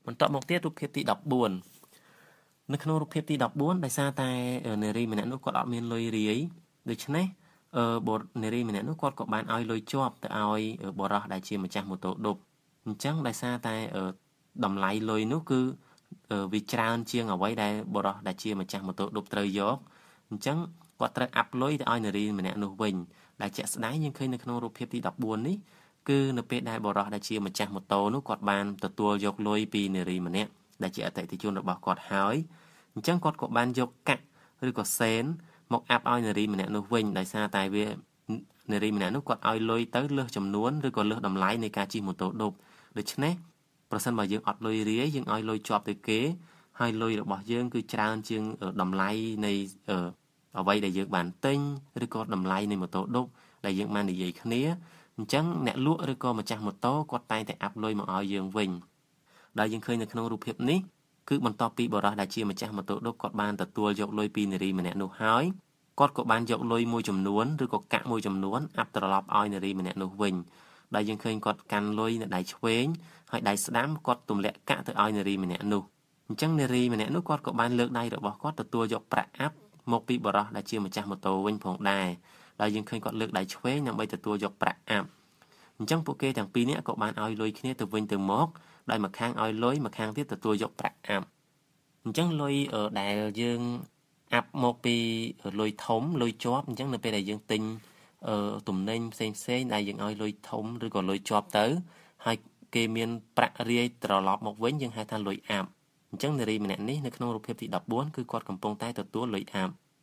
បន្ទាប់មកទៀតរូបភាពទី14នៅក្នុងរូបភាពទី14ដោយសារតែនារីម្នាក់នោះគាត់អត់មានលុយរាយដូច្នេះនារីម្នាក់នោះគាត់ក៏បានឲ្យលុយជាប់ទៅឲ្យបរិសដែលជាម្ចាស់ម៉ូតូឌុបអញ្ចឹងដោយសារតែតម្លៃលុយនោះគឺវាច្រើនជាងអ្វីដែលបរិសដែលជាម្ចាស់ម៉ូតូឌុបត្រូវយកអញ្ចឹងគាត់ត្រូវអាប់លុយទៅឲ្យនារីម្នាក់នោះវិញដែលជាក់ស្ដែងយើងឃើញនៅក្នុងរូបភាពទី14នេះគឺនៅពេលដែលបរិសដែលជាម្ចាស់ម៉ូតូនោះគាត់បានទទួលយកលុយពីនារីម្នាក់ដែលជាអតិថិជនរបស់គាត់ហើយអញ្ចឹងគាត់ក៏បានយកកាក់ឬក៏សេនមកអាប់ឲ្យនារីម្នាក់នោះវិញដោយសារតែនារីម្នាក់នោះគាត់ឲ្យលុយទៅលើសចំនួនឬក៏លើសតម្លៃនៃការជិះម៉ូតូឌុបដូច្នេះប្រសិនបើយើងអត់លុយរាយយើងឲ្យលុយជាប់ទៅគេហើយលុយរបស់យើងគឺច្រើនជាងតម្លៃនៃអ្វីដែលយើងបានទិញឬក៏តម្លៃនៃម៉ូតូឌុបដែលយើងបាននិយាយគ្នាអញ្ចឹងអ្នកលក់ឬក៏ម្ចាស់ម៉ូតូគាត់តែងតែអាប់លុយមកឲ្យយើងវិញដែលយើងឃើញនៅក្នុងរូបភាពនេះគឺបន្ទាប់ពីបរិសដែលជាម្ចាស់ម៉ូតូឌុបគាត់បានទទួលយកលុយពីនារីម្នាក់នោះហើយគាត់ក៏បានយកលុយមួយចំនួនឬក៏កាក់មួយចំនួនអាប់ត្រឡប់ឲ្យនារីម្នាក់នោះវិញដែលយើងឃើញគាត់កាន់លុយនៅដៃឆ្វេងហើយដៃស្ដាំគាត់ទម្លាក់កាក់ទៅឲ្យនារីម្នាក់នោះអញ្ចឹងនារីម្នាក់នោះគាត់ក៏បានលើកដៃរបស់គាត់ទទួលយកប្រាក់អាប់មកពីបរិសដែលជាម្ចាស់ម៉ូតូវិញផងដែរដែលយើងឃើញគាត់លើកដៃឆ្វេងដើម្បីទទួលយកប្រាក់អាប់អញ្ចឹងពួកគេទាំងពីរនាក់ក៏បានឲ្យលុយគ្នាទៅវិញទៅមកដោយម្ខាងឲ្យលុយម្ខាងទៀតទទួលយកប្រាក់អាប់អញ្ចឹងលុយដែលយើងអាប់មកពីលុយធំលុយជាប់អញ្ចឹងនៅពេលដែលយើងទិញទំនិញផ្សេងដែលយើងឲ្យលុយធំឬក៏លុយជាប់ទៅហើយគេមានប្រាក់រាយត្រឡប់មកវិញយើងហៅថាលុយអាប់អញ្ចឹងនារីម្នាក់នេះនៅក្នុងរូបភាពទី14គឺគាត់កំពុងតែទទួលលុយអាប់